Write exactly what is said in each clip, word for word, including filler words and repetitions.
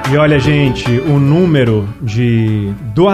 E olha, gente, o número de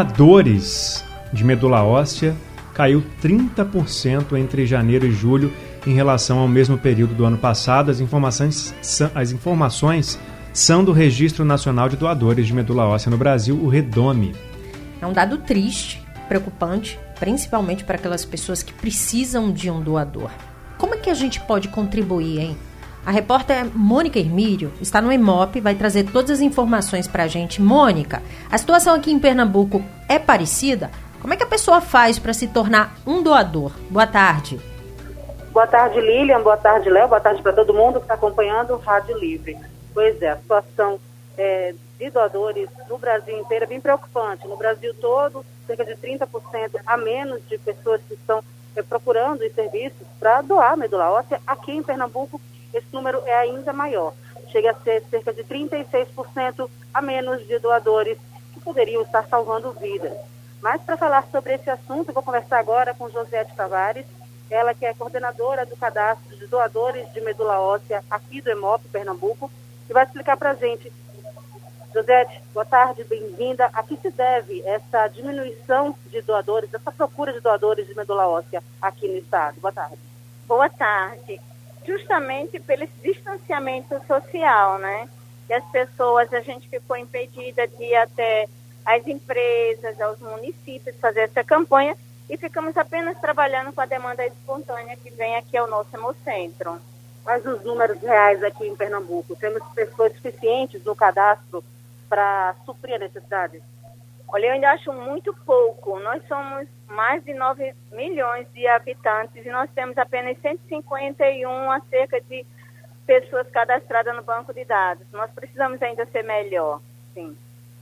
doadores de medula óssea caiu trinta por cento entre janeiro e julho em relação ao mesmo período do ano passado. As informações, as informações são do Registro Nacional de Doadores de Medula Óssea no Brasil, o REDOME. É um dado triste, preocupante, principalmente para aquelas pessoas que precisam de um doador. Como é que a gente pode contribuir, hein? A repórter Mônica Hermílio está no Hemop e vai trazer todas as informações para a gente. Mônica, a situação aqui em Pernambuco é parecida? Como é que a pessoa faz para se tornar um doador? Boa tarde. Boa tarde, Lilian. Boa tarde, Léo. Boa tarde para todo mundo que está acompanhando o Rádio Livre. Pois é, a situação é, de doadores no Brasil inteiro é bem preocupante. No Brasil todo, cerca de trinta por cento a menos de pessoas que estão é, procurando os serviços para doar medula óssea. Aqui em Pernambuco, esse número é ainda maior. Chega a ser cerca de trinta e seis por cento a menos de doadores que poderiam estar salvando vidas. Mas para falar sobre esse assunto, eu vou conversar agora com Josiete Tavares, ela que é coordenadora do cadastro de doadores de medula óssea aqui do Hemop, Pernambuco, e vai explicar para a gente. Josiete, boa tarde, bem-vinda. A que se deve essa diminuição de doadores, essa procura de doadores de medula óssea aqui no estado? Boa tarde. Boa tarde. Justamente pelo distanciamento social, né? Que as pessoas, a gente ficou impedida de ir até as empresas, aos municípios, fazer essa campanha e ficamos apenas trabalhando com a demanda espontânea que vem aqui ao nosso Hemocentro. Quais os números reais aqui em Pernambuco? Temos pessoas suficientes no cadastro para suprir a necessidade? Olha, eu ainda acho muito pouco. Nós somos mais de nove milhões de habitantes e nós temos apenas cento e cinquenta e um a cerca de pessoas cadastradas no banco de dados. Nós precisamos ainda ser melhor, sim.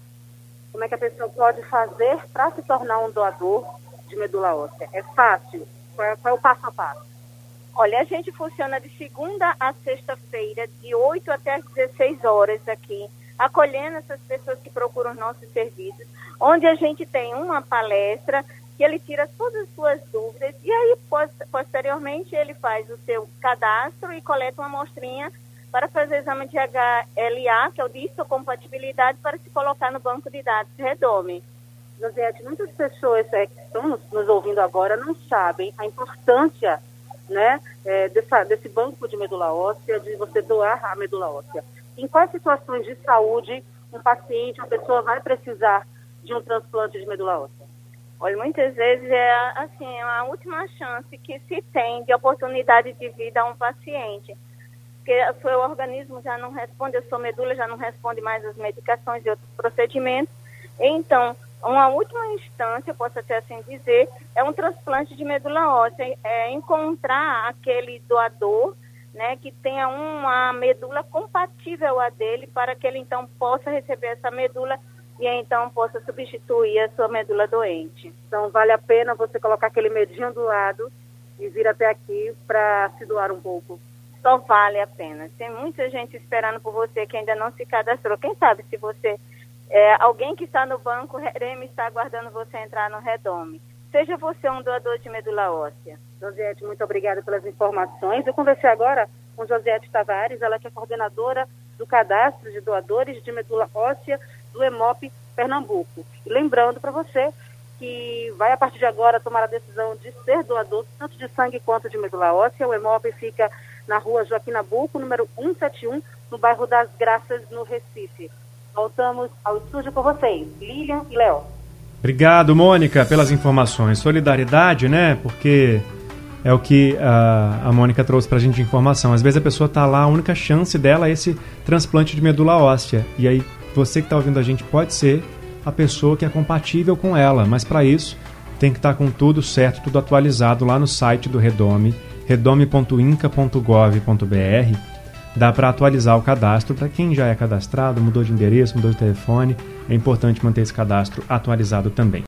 Como é que a pessoa pode fazer para se tornar um doador de medula óssea? É fácil? Qual é, qual é o passo a passo? Olha, a gente funciona de segunda a sexta-feira, de oito até as dezesseis horas aqui, acolhendo essas pessoas que procuram nossos serviços, onde a gente tem uma palestra que ele tira todas as suas dúvidas e aí, posteriormente, ele faz o seu cadastro e coleta uma amostrinha para fazer o exame de H L A, que é o de histocompatibilidade, para se colocar no banco de dados REDOME. Josiete, muitas pessoas é, que estão nos, nos ouvindo agora não sabem a importância, né, é, dessa, desse banco de medula óssea, de você doar a medula óssea. Em quais situações de saúde um paciente, uma pessoa vai precisar de um transplante de medula óssea? Olha, muitas vezes é assim, a última chance que se tem de oportunidade de vida a um paciente. Porque o seu organismo já não responde, a sua medula já não responde mais às medicações e outros procedimentos. Então, uma última instância, posso até assim dizer, é um transplante de medula óssea, é encontrar aquele doador, né, que tenha uma medula compatível a dele, para que ele então possa receber essa medula e então possa substituir a sua medula doente. Então vale a pena você colocar aquele medinho do lado e vir até aqui para se doar um pouco. Só vale a pena. Tem muita gente esperando por você que ainda não se cadastrou. Quem sabe se você, é, alguém que está no banco, o REDOME está aguardando você entrar no REDOME. Seja você um doador de medula óssea. Josiete, muito obrigada pelas informações. Eu conversei agora com Josiete Tavares, ela que é coordenadora do cadastro de doadores de medula óssea do Hemop Pernambuco. E lembrando para você que vai a partir de agora tomar a decisão de ser doador tanto de sangue quanto de medula óssea. O Hemop fica na rua Joaquim Nabuco, número cento e setenta e um, no bairro das Graças, no Recife. Voltamos ao estúdio com vocês, Lilian e Léo. Obrigado, Mônica, pelas informações. Solidariedade, né? Porque é o que a, a Mônica trouxe pra gente de informação. Às vezes a pessoa tá lá, a única chance dela é esse transplante de medula óssea. E aí, você que tá ouvindo a gente pode ser a pessoa que é compatível com ela. Mas para isso, tem que estar com tudo certo, tudo atualizado lá no site do REDOME, redome ponto inca ponto gov ponto br. Dá para atualizar o cadastro para quem já é cadastrado, mudou de endereço, mudou de telefone. É importante manter esse cadastro atualizado também.